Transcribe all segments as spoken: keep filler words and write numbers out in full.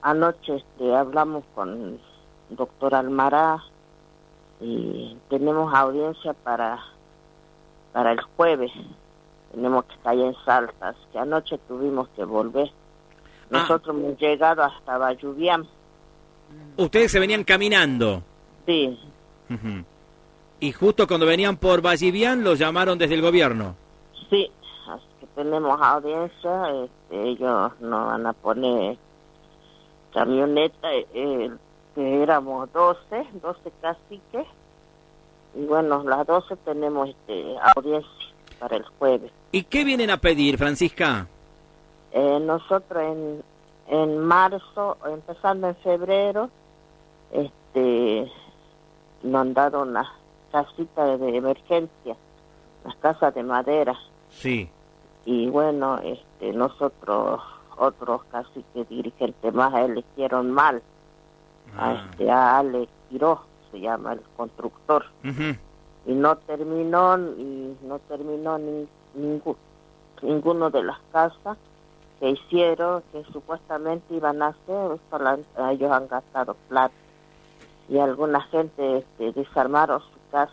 anoche este, hablamos con el doctor Almará y tenemos audiencia para, para el jueves. Tenemos que estar allá en Salta, así que anoche tuvimos que volver. Nosotros ah. hemos llegado hasta Bayubián. ¿Ustedes se venían caminando? Sí. Uh-huh. Y justo cuando venían por Bayubián los llamaron desde el gobierno. Sí, así que tenemos audiencia, este, ellos nos van a poner camioneta, eh, que éramos doce, doce caciques, y bueno, las doce tenemos este, audiencia para el jueves. ¿Y qué vienen a pedir, Francisca? Eh, nosotros en, en marzo, empezando en febrero, este, nos han dado una casita de emergencia, las casas de madera. Sí. Y bueno, este, nosotros, otros caciques dirigentes más, eligieron mal. Ah. A, este, a Alex Quiroz, se llama el constructor. Uh-huh. Y no terminó, y no terminó ni, ningún, ninguno de las casas que hicieron, que supuestamente iban a hacer, la, ellos han gastado plata. Y alguna gente este, desarmaron su casa.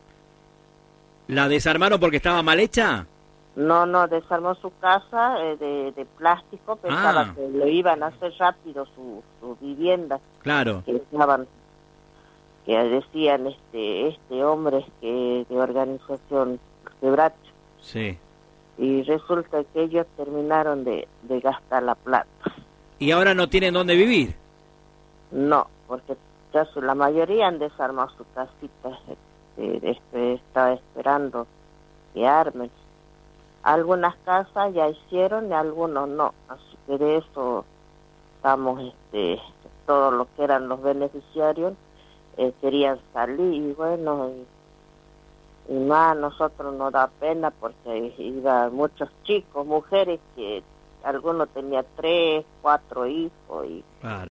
¿La desarmaron porque estaba mal hecha? No, no, desarmó su casa eh, de, de plástico, pensaba ah. que lo iban a hacer rápido su, su vivienda. Claro. Que estaban, que decían este este hombre que de organización Quebracho. Sí. Y resulta que ellos terminaron de, de gastar la plata. ¿Y ahora no tienen dónde vivir? No, porque ya su, la mayoría han desarmado su casita, este, este, estaba esperando que armen. Algunas casas ya hicieron y algunos no, así que de eso estamos, este, todos los que eran los beneficiarios eh, querían salir y bueno, y, y más a nosotros nos da pena porque iban muchos chicos, mujeres que algunos tenían tres, cuatro hijos y... Claro.